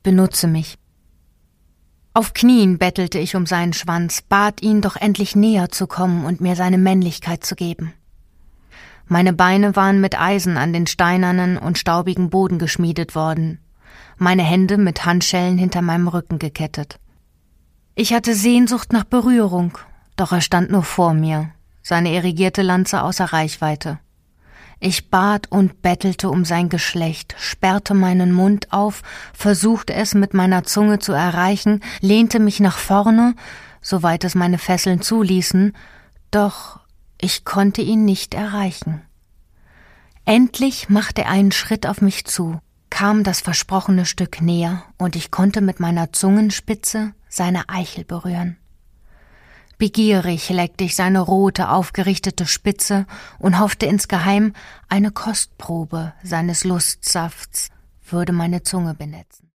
benutze mich. Auf Knien bettelte ich um seinen Schwanz, bat ihn, doch endlich näher zu kommen und mir seine Männlichkeit zu geben. Meine Beine waren mit Eisen an den steinernen und staubigen Boden geschmiedet worden, meine Hände mit Handschellen hinter meinem Rücken gekettet. Ich hatte Sehnsucht nach Berührung, doch er stand nur vor mir, seine erigierte Lanze außer Reichweite. Ich bat und bettelte um sein Geschlecht, sperrte meinen Mund auf, versuchte es mit meiner Zunge zu erreichen, lehnte mich nach vorne, soweit es meine Fesseln zuließen, doch ich konnte ihn nicht erreichen. Endlich machte er einen Schritt auf mich zu, kam das versprochene Stück näher und ich konnte mit meiner Zungenspitze seine Eichel berühren. Begierig leckte ich seine rote, aufgerichtete Spitze und hoffte insgeheim, eine Kostprobe seines Lustsafts würde meine Zunge benetzen.